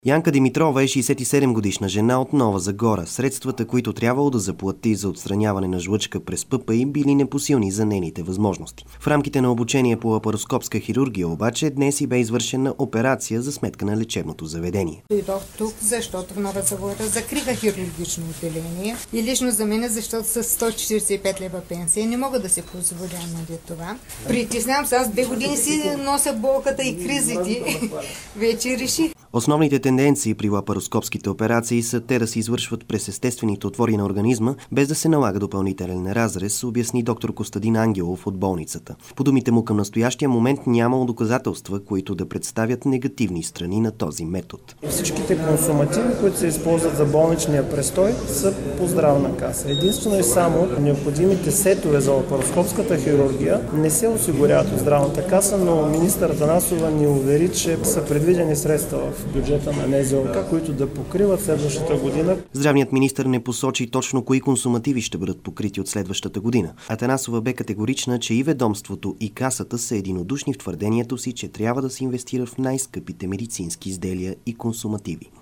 Янка Димитрова е 67-годишна жена от Нова Загора. Средствата, които трябвало да заплати за отстраняване на жлъчка през ППИ, били непосилни за нейните възможности. В рамките на обучение по лапароскопска хирургия обаче днес и бе извършена операция за сметка на лечебното заведение. Дойдох тук, защото в Нова Загора закриха хирургично отделение и лично за мен, защото с 145 лева пенсия не мога да се позволя на това. Притеснявам се, аз 2 години си нося болката и кризите. Вече реших. Основните тенденции при лапароскопските операции са те да се извършват през естествените отвори на организма, без да се налага допълнителен разрез, обясни доктор Костадин Ангелов от болницата. По думите му, към настоящия момент нямало доказателства, които да представят негативни страни на този метод. Всичките консумативи, които се използват за болничния престой, са по здравна каса. Единствено и само необходимите сетове за лапароскопската хирургия не се осигуряват от здравната каса, но министър Атанасова ни увери, че са предвидени средства в бюджета на НЗОК, които да покриват следващата година. Здравният министър не посочи точно кои консумативи ще бъдат покрити от следващата година. Атанасова бе категорична, че и ведомството, и касата са единодушни в твърдението си, че трябва да се инвестира в най-скъпите медицински изделия и консумативи.